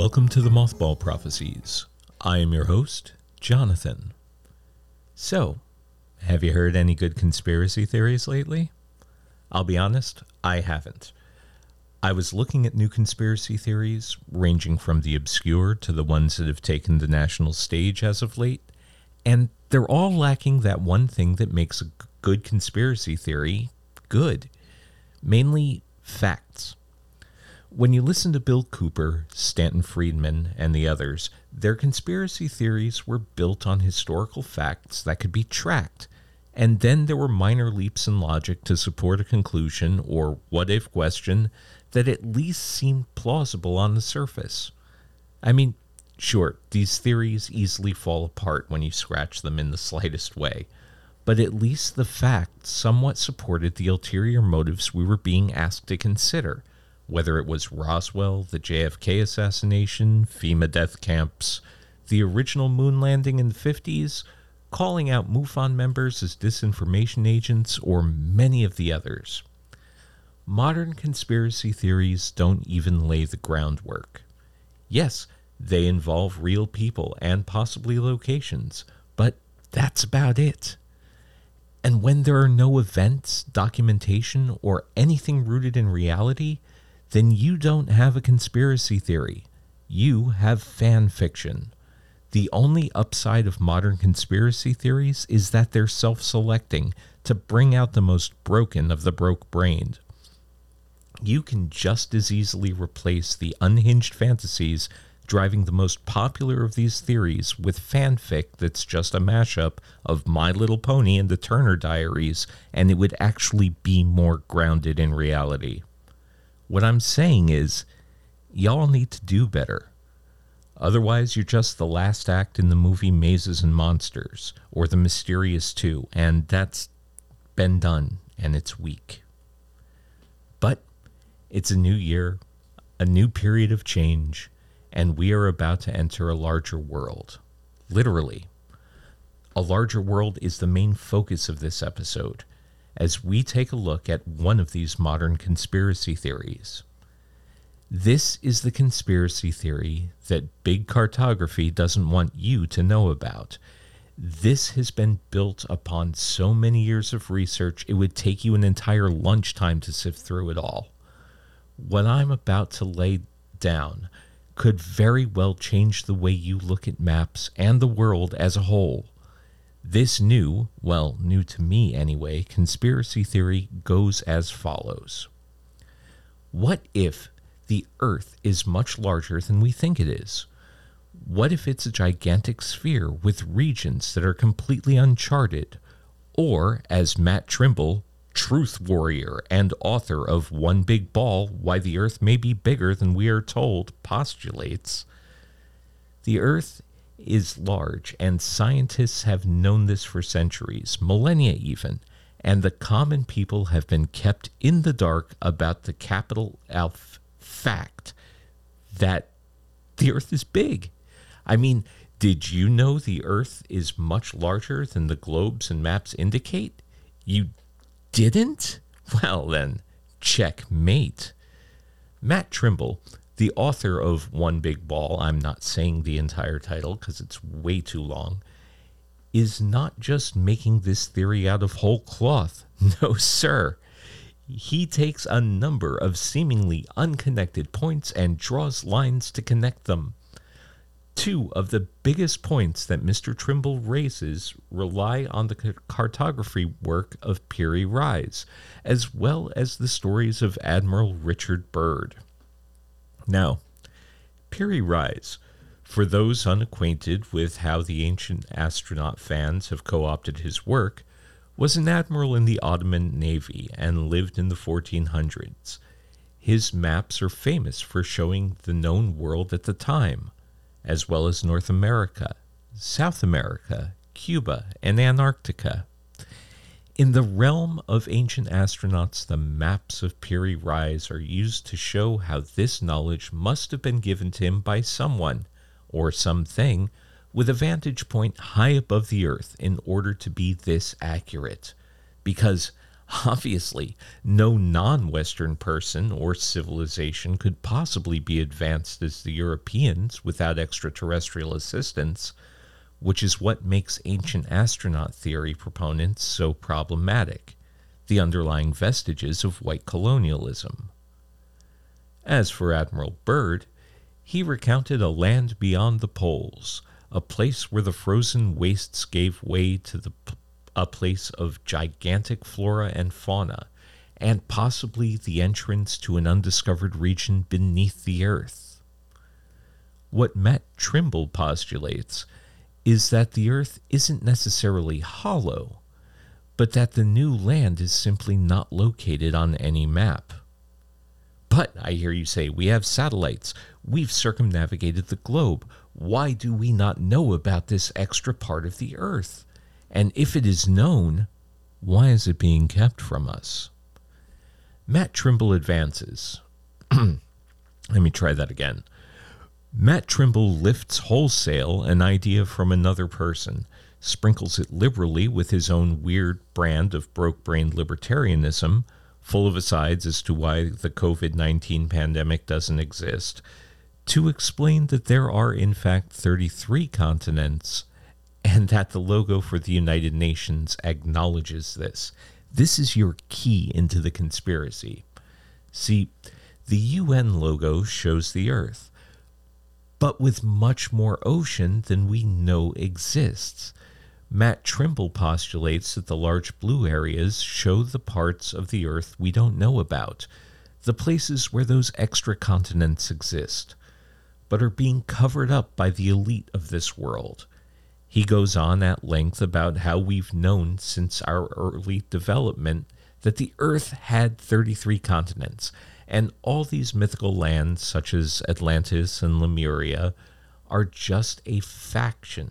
Welcome to the Mothball Prophecies. I am your host, Jonathan. So, have you heard any good conspiracy theories lately? I'll be honest, I haven't. I was looking at new conspiracy theories, ranging from the obscure to the ones that have taken the national stage as of late, and they're all lacking that one thing that makes a good conspiracy theory good. Mainly facts. When you listen to Bill Cooper, Stanton Friedman, and the others, their conspiracy theories were built on historical facts that could be tracked, and then there were minor leaps in logic to support a conclusion or what-if question that at least seemed plausible on the surface. I mean, sure, these theories easily fall apart when you scratch them in the slightest way, but at least the facts somewhat supported the ulterior motives we were being asked to consider, whether it was Roswell, the JFK assassination, FEMA death camps, the original moon landing in the 50s, calling out MUFON members as disinformation agents, or many of the others. Modern conspiracy theories don't even lay the groundwork. Yes, they involve real people and possibly locations, but that's about it. And when there are no events, documentation, or anything rooted in reality, then you don't have a conspiracy theory. You have fan fiction. The only upside of modern conspiracy theories is that they're self-selecting to bring out the most broken of the broke-brained. You can just as easily replace the unhinged fantasies driving the most popular of these theories with fanfic that's just a mashup of My Little Pony and the Turner Diaries, and it would actually be more grounded in reality. What I'm saying is, y'all need to do better. Otherwise, you're just the last act in the movie Mazes and Monsters, or The Mysterious 2, and that's been done, and it's weak. But it's a new year, a new period of change, and we are about to enter a larger world. Literally. A larger world is the main focus of this episode, as we take a look at one of these modern conspiracy theories. This is the conspiracy theory that Big Cartography doesn't want you to know about. This has been built upon so many years of research, it would take you an entire lunchtime to sift through it all. What I'm about to lay down could very well change the way you look at maps and the world as a whole. This new to me anyway, conspiracy theory goes as follows. What if the Earth is much larger than we think it is? What if it's a gigantic sphere with regions that are completely uncharted? Or, as Matt Trimble, truth warrior and author of One Big Ball, Why the Earth May Be Bigger Than We Are Told, postulates, the Earth is large, and scientists have known this for centuries, millennia even, and the common people have been kept in the dark about the capital F fact that the Earth is big. I mean, did you know the Earth is much larger than the globes and maps indicate? You didn't? Well then, checkmate. Matt Trimble, the author of One Big Ball, I'm not saying the entire title because it's way too long, is not just making this theory out of whole cloth. No, sir. He takes a number of seemingly unconnected points and draws lines to connect them. Two of the biggest points that Mr. Trimble raises rely on the cartography work of Piri Reis, as well as the stories of Admiral Richard Byrd. Now, Piri Reis, for those unacquainted with how the ancient astronaut fans have co-opted his work, was an admiral in the Ottoman Navy and lived in the 1400s. His maps are famous for showing the known world at the time, as well as North America, South America, Cuba, and Antarctica. In the realm of ancient astronauts, the maps of Piri Reis are used to show how this knowledge must have been given to him by someone, or something, with a vantage point high above the Earth in order to be this accurate. Because Obviously, no non-Western person or civilization could possibly be advanced as the Europeans without extraterrestrial assistance, which is what makes ancient astronaut theory proponents so problematic, the underlying vestiges of white colonialism. As for Admiral Byrd, he recounted a land beyond the poles, a place where the frozen wastes gave way to a place of gigantic flora and fauna, and possibly the entrance to an undiscovered region beneath the earth. What Matt Trimble postulates is that the earth isn't necessarily hollow, but that the new land is simply not located on any map. But, I hear you say, we have satellites. We've circumnavigated the globe. Why do we not know about this extra part of the earth? And if it is known, why is it being kept from us? Matt Trimble advances. Let me try that again. Matt Trimble lifts wholesale an idea from another person, sprinkles it liberally with his own weird brand of broke-brained libertarianism, full of asides as to why the COVID-19 pandemic doesn't exist, to explain that there are in fact 33 continents, and that the logo for the United Nations acknowledges this. This is your key into the conspiracy. See, the UN logo shows the Earth, but with much more ocean than we know exists. Matt Trimble postulates that the large blue areas show the parts of the Earth we don't know about, the places where those extra continents exist, but are being covered up by the elite of this world. He goes on at length about how we've known since our early development that the Earth had 33 continents, and all these mythical lands, such as Atlantis and Lemuria, are just a fraction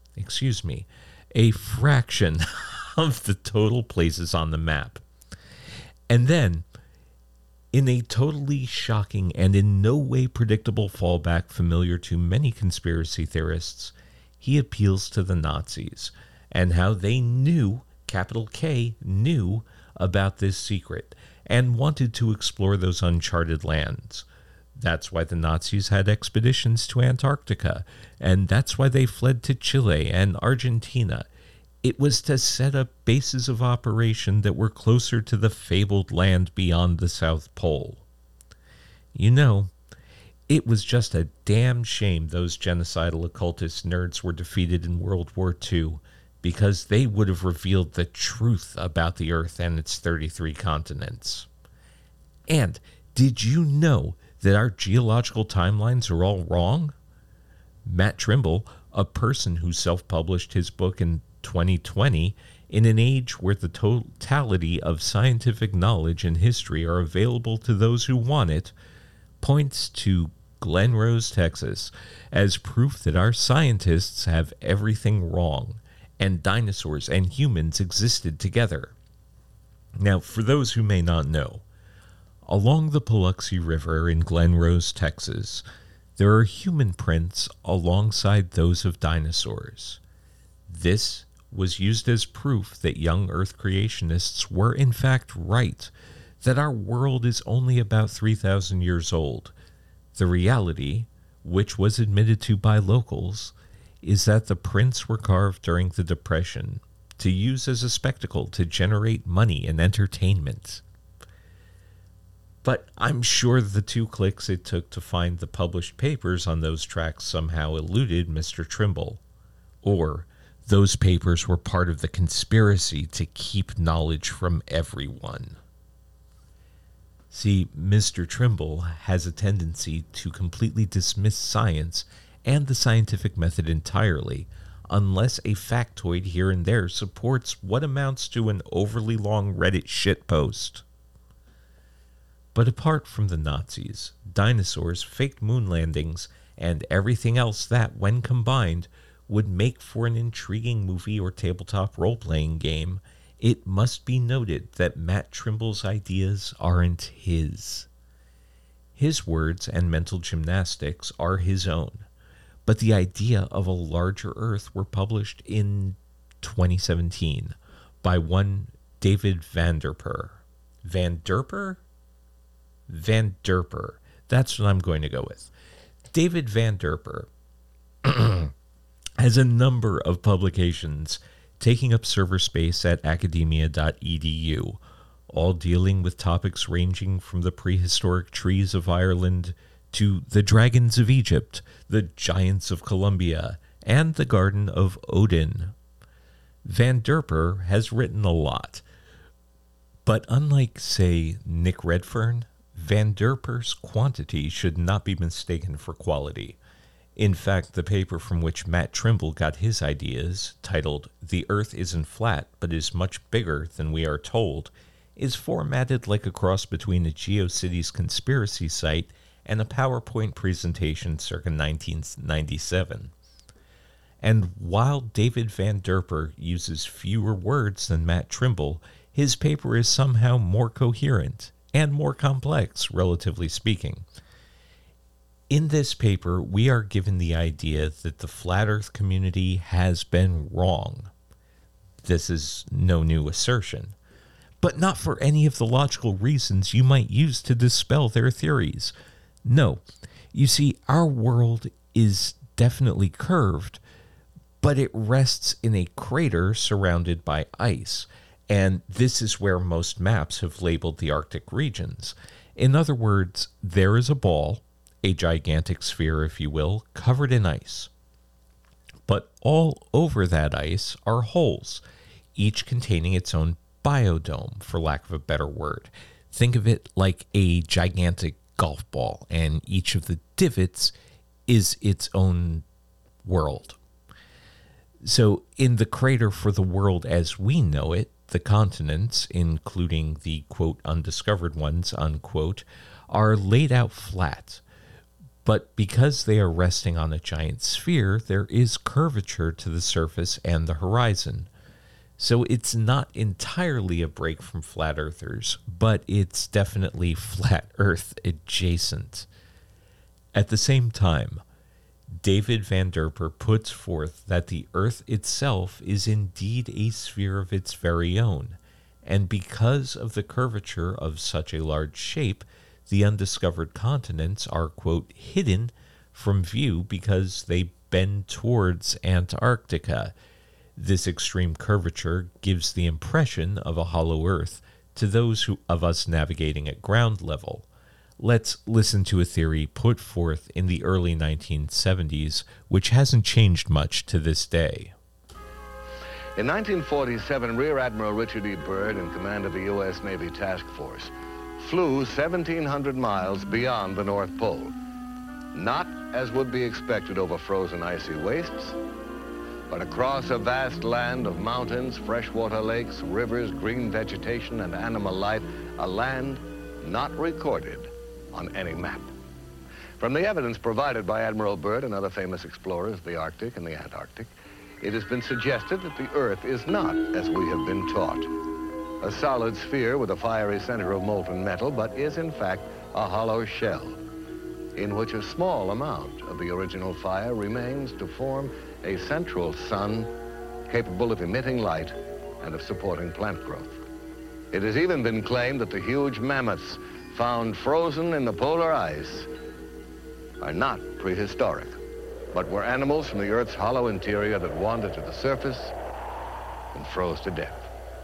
of the total places on the map. And then, in a totally shocking and in no way predictable fallback familiar to many conspiracy theorists, he appeals to the Nazis and how they knew, capital K, knew about this secret and wanted to explore those uncharted lands. That's why the Nazis had expeditions to Antarctica, and that's why they fled to Chile and Argentina. It was to set up bases of operation that were closer to the fabled land beyond the South Pole. You know, it was just a damn shame those genocidal occultist nerds were defeated in World War II, because they would have revealed the truth about the Earth and its 33 continents. And did you know that our geological timelines are all wrong? Matt Trimble, a person who self-published his book in 2020, in an age where the totality of scientific knowledge and history are available to those who want it, points to Glen Rose, Texas, as proof that our scientists have everything wrong, and dinosaurs and humans existed together. Now, for those who may not know, along the Paluxy River in Glen Rose, Texas, there are human prints alongside those of dinosaurs. This was used as proof that young Earth creationists were in fact right, that our world is only about 3,000 years old. The reality, which was admitted to by locals, is that the prints were carved during the Depression to use as a spectacle to generate money and entertainment. But I'm sure the 2 clicks it took to find the published papers on those tracks somehow eluded Mr. Trimble. Or those papers were part of the conspiracy to keep knowledge from everyone. See, Mr. Trimble has a tendency to completely dismiss science and the scientific method entirely, unless a factoid here and there supports what amounts to an overly long Reddit shitpost. But apart from the Nazis, dinosaurs, faked moon landings, and everything else that, when combined, would make for an intriguing movie or tabletop role-playing game, it must be noted that Matt Trimble's ideas aren't his. His words and mental gymnastics are his own, but the idea of a larger Earth were published in 2017 by one David Van der Pur. Van der Pur? Van der Pur. That's what I'm going to go with. David Van der Pur has a number of publications taking up server space at academia.edu, all dealing with topics ranging from the prehistoric trees of Ireland to the dragons of Egypt, the giants of Columbia, and the Garden of Odin. Van der Pur has written a lot, but unlike, say, Nick Redfern, Van der Pur's quantity should not be mistaken for quality. In fact, the paper from which Matt Trimble got his ideas, titled "The Earth Isn't Flat, but is Much Bigger Than We Are Told," is formatted like a cross between a GeoCities conspiracy site and a PowerPoint presentation circa 1997. And while David Van der Pur uses fewer words than Matt Trimble, his paper is somehow more coherent and more complex, relatively speaking. In this paper, we are given the idea that the Flat Earth community has been wrong. This is no new assertion, but not for any of the logical reasons you might use to dispel their theories. No, you see, our world is definitely curved, but it rests in a crater surrounded by ice, and this is where most maps have labeled the Arctic regions. In other words, there is a ball, a gigantic sphere, if you will, covered in ice. But all over that ice are holes, each containing its own biodome, for lack of a better word. Think of it like a gigantic golf ball, and each of the divots is its own world. So in the crater for the world as we know it, the continents, including the, quote, undiscovered ones, unquote, are laid out flat. But because they are resting on a giant sphere, there is curvature to the surface and the horizon. So it's not entirely a break from flat earthers, but it's definitely flat earth adjacent. At the same time, David Van der Pur puts forth that the Earth itself is indeed a sphere of its very own, and because of the curvature of such a large shape, the undiscovered continents are, quote, hidden from view because they bend towards Antarctica. This extreme curvature gives the impression of a hollow Earth to those of us navigating at ground level. Let's listen to a theory put forth in the early 1970s, which hasn't changed much to this day. In 1947, Rear Admiral Richard E. Byrd, in command of the U.S. Navy Task Force, flew 1,700 miles beyond the North Pole. Not, as would be expected, over frozen icy wastes, but across a vast land of mountains, freshwater lakes, rivers, green vegetation, and animal life, a land not recorded on any map. From the evidence provided by Admiral Byrd and other famous explorers, the Arctic and the Antarctic, it has been suggested that the Earth is not as we have been taught, a solid sphere with a fiery center of molten metal, but is in fact a hollow shell in which a small amount of the original fire remains to form a central sun capable of emitting light and of supporting plant growth. It has even been claimed that the huge mammoths found frozen in the polar ice are not prehistoric, but were animals from the Earth's hollow interior that wandered to the surface and froze to death.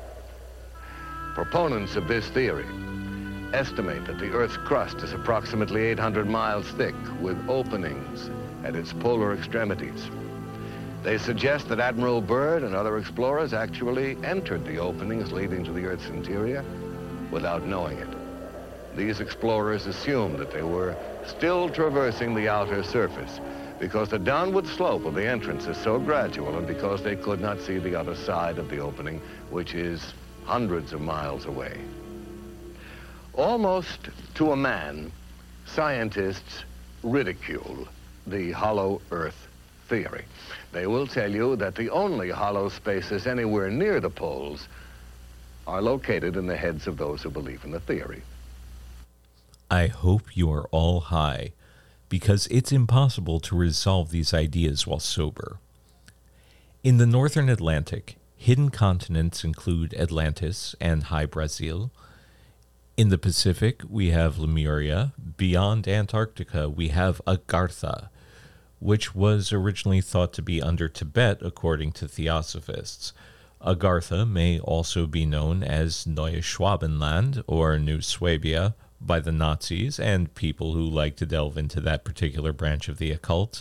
Proponents of this theory estimate that the Earth's crust is approximately 800 miles thick, with openings at its polar extremities. They suggest that Admiral Byrd and other explorers actually entered the openings leading to the Earth's interior without knowing it. These explorers assumed that they were still traversing the outer surface because the downward slope of the entrance is so gradual and because they could not see the other side of the opening, which is hundreds of miles away. Almost to a man, scientists ridicule the hollow Earth theory. They will tell you that the only hollow spaces anywhere near the poles are located in the heads of those who believe in the theory. I hope you are all high, because it's impossible to resolve these ideas while sober. In the northern Atlantic, hidden continents include Atlantis and High Brazil. In the Pacific, we have Lemuria. Beyond Antarctica, we have Agartha, which was originally thought to be under Tibet, according to theosophists. Agartha may also be known as Neue Schwabenland, or New Swabia, by the Nazis and people who like to delve into that particular branch of the occult.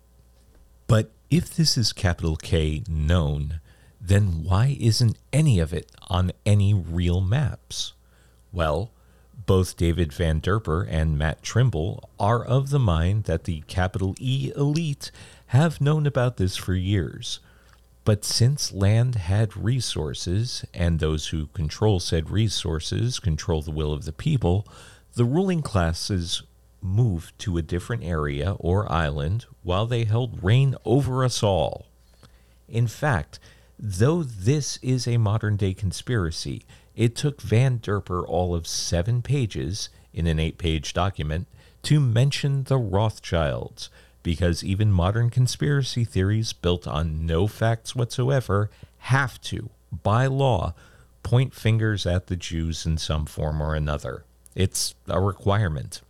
But if this is capital K known, then why isn't any of it on any real maps? Well, both David Van Derper and Matt Trimble are of the mind that the capital E elite have known about this for years. But since land had resources, and those who control said resources control the will of the people, the ruling classes moved to a different area or island while they held reign over us all. In fact, though this is a modern-day conspiracy, it took Van Derper all of 7 pages in an 8-page document to mention the Rothschilds, because even modern conspiracy theories built on no facts whatsoever have to, by law, point fingers at the Jews in some form or another. It's a requirement.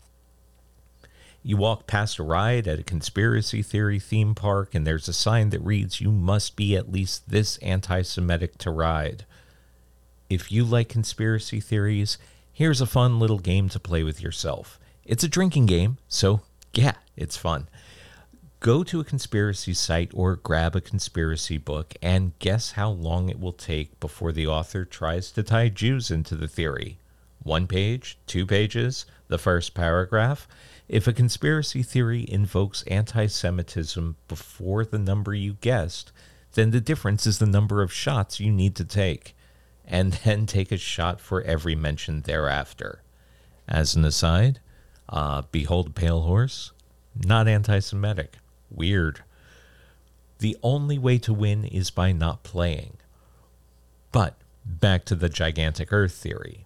You walk past a ride at a conspiracy theory theme park, and there's a sign that reads, "You must be at least this anti-Semitic to ride." If you like conspiracy theories, here's a fun little game to play with yourself. It's a drinking game, so yeah, it's fun. Go to a conspiracy site or grab a conspiracy book and guess how long it will take before the author tries to tie Jews into the theory. 1 page? 2 pages? The first paragraph? If a conspiracy theory invokes anti-Semitism before the number you guessed, then the difference is the number of shots you need to take, and then take a shot for every mention thereafter. As an aside, behold a pale horse, not anti-Semitic. Weird. The only way to win is by not playing. But back to the gigantic Earth theory.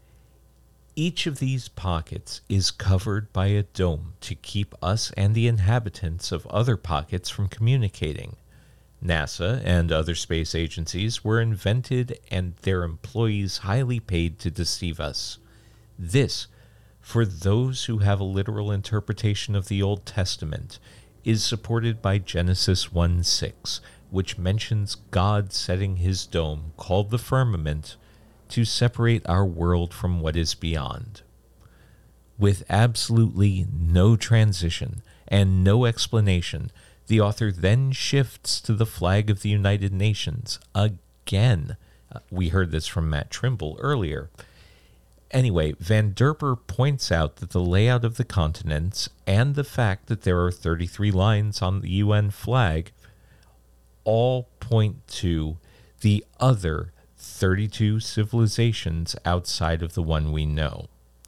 Each of these pockets is covered by a dome to keep us and the inhabitants of other pockets from communicating. NASA and other space agencies were invented and their employees highly paid to deceive us. This, for those who have a literal interpretation of the Old Testament, is supported by Genesis 1:6, which mentions God setting his dome, called the firmament, to separate our world from what is beyond. With absolutely no transition and no explanation, the author then shifts to the flag of the United Nations again. We heard this from Matt Trimble earlier. Anyway, Van Derper points out that the layout of the continents and the fact that there are 33 lines on the UN flag all point to the other 32 civilizations outside of the one we know.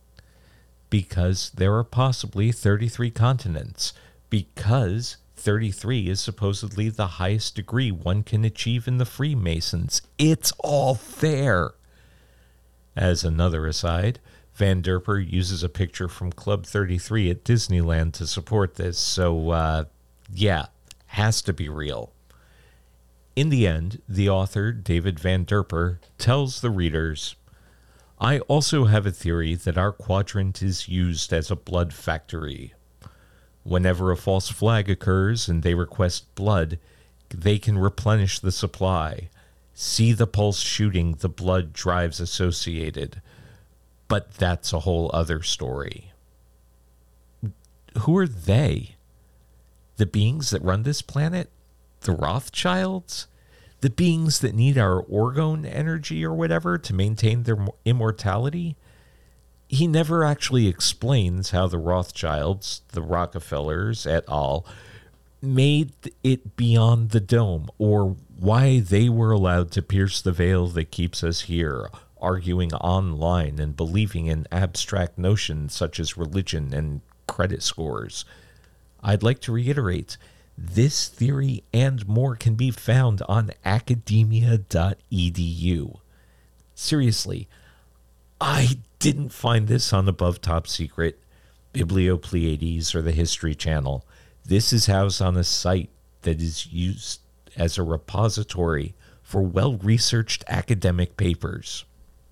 Because there are possibly 33 continents. Because 33 is supposedly the highest degree one can achieve in the Freemasons. It's all there. As another aside, Van Derper uses a picture from Club 33 at Disneyland to support this, so, yeah, has to be real. In the end, the author, David Van Derper, tells the readers, "I also have a theory that our quadrant is used as a blood factory. Whenever a false flag occurs and they request blood, they can replenish the supply. See the pulse shooting, the blood drives associated. But that's a whole other story." Who are they? The beings that run this planet? The Rothschilds? The beings that need our orgone energy or whatever to maintain their immortality? He never actually explains how the Rothschilds, the Rockefellers et al., made it beyond the dome, or why they were allowed to pierce the veil that keeps us here, arguing online and believing in abstract notions such as religion and credit scores. I'd like to reiterate, this theory and more can be found on academia.edu. Seriously, I didn't find this on Above Top Secret, Bibliopleiades, or the History Channel. This is housed on a site that is used as a repository for well-researched academic papers.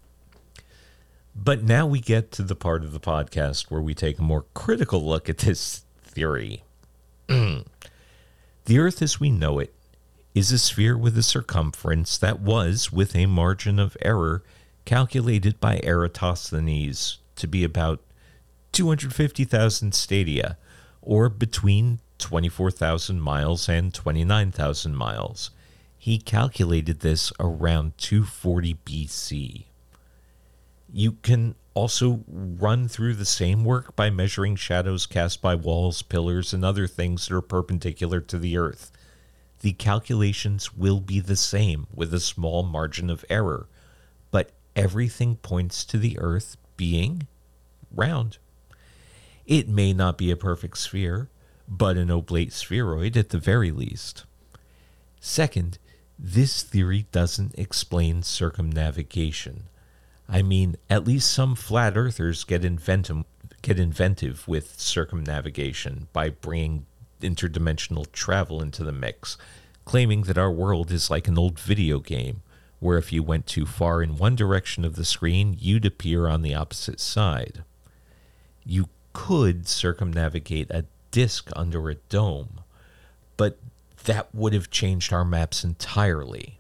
But now we get to the part of the podcast where we take a more critical look at this theory. The Earth as we know it is a sphere with a circumference that was, with a margin of error, calculated by Eratosthenes to be about 250,000 stadia, or between 24,000 miles and 29,000 miles. He calculated this around 240 BC. You can also run through the same work by measuring shadows cast by walls, pillars, and other things that are perpendicular to the Earth. The calculations will be the same with a small margin of error, but everything points to the Earth being round. It may not be a perfect sphere, but an oblate spheroid at the very least. Second, this theory doesn't explain circumnavigation. I mean, at least some flat earthers get inventive with circumnavigation by bringing interdimensional travel into the mix, claiming that our world is like an old video game, where if you went too far in one direction of the screen, you'd appear on the opposite side. You could circumnavigate a disk under a dome, but that would have changed our maps entirely.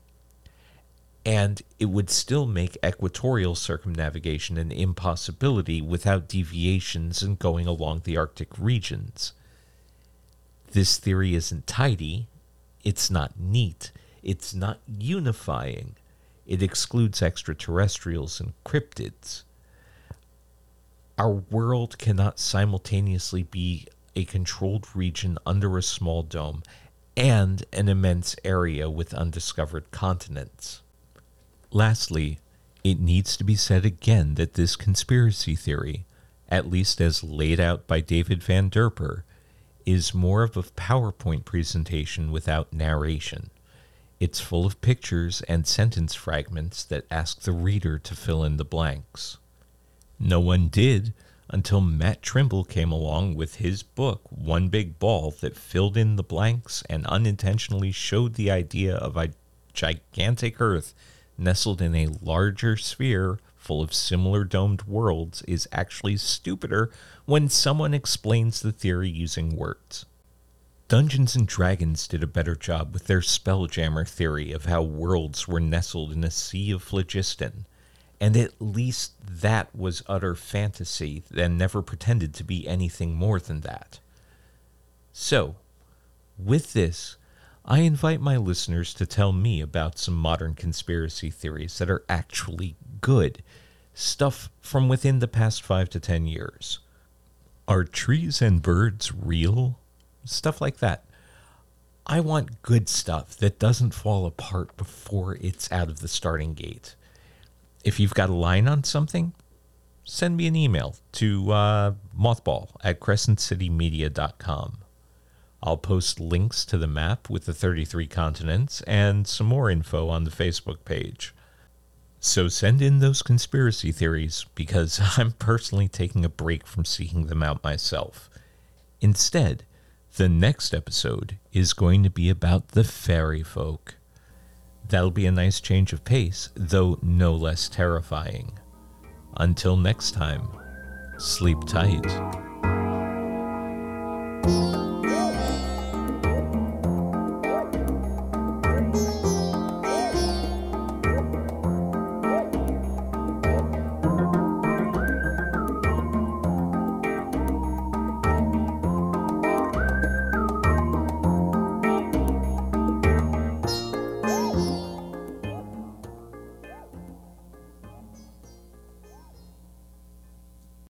And it would still make equatorial circumnavigation an impossibility without deviations and going along the Arctic regions. This theory isn't tidy, it's not neat, it's not unifying. It excludes extraterrestrials and cryptids. Our world cannot simultaneously be a controlled region under a small dome and an immense area with undiscovered continents. Lastly, it needs to be said again that this conspiracy theory, at least as laid out by David Van Derper, is more of a PowerPoint presentation without narration. It's full of pictures and sentence fragments that ask the reader to fill in the blanks. No one did until Matt Trimble came along with his book, One Big Ball, that filled in the blanks and unintentionally showed the idea of a gigantic Earth nestled in a larger sphere full of similar domed worlds is actually stupider when someone explains the theory using words. Dungeons & Dragons did a better job with their Spelljammer theory of how worlds were nestled in a sea of phlogiston, and at least that was utter fantasy and never pretended to be anything more than that. So, with this, I invite my listeners to tell me about some modern conspiracy theories that are actually good, stuff from within the past 5 to 10 years. Are trees and birds real? Stuff like that. I want good stuff that doesn't fall apart before it's out of the starting gate. If you've got a line on something, send me an email to mothball@crescentcitymedia.com. I'll post links to the map with the 33 continents and some more info on the Facebook page. So send in those conspiracy theories because I'm personally taking a break from seeking them out myself. Instead, the next episode is going to be about the fairy folk. That'll be a nice change of pace, though no less terrifying. Until next time, sleep tight.